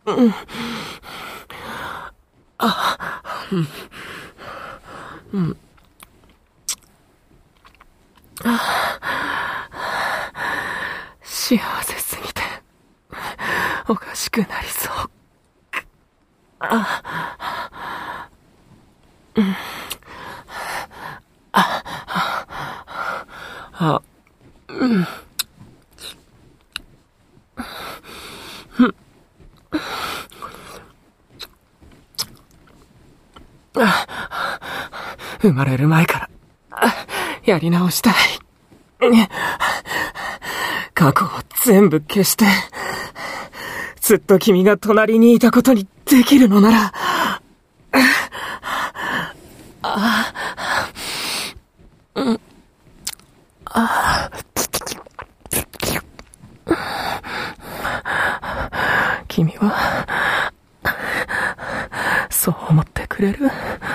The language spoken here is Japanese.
幸せすぎておかしくなりそう。生まれる前からやり直したい。過去を全部消してずっと君が隣にいたことにできるのなら、君はそう思ってくれる？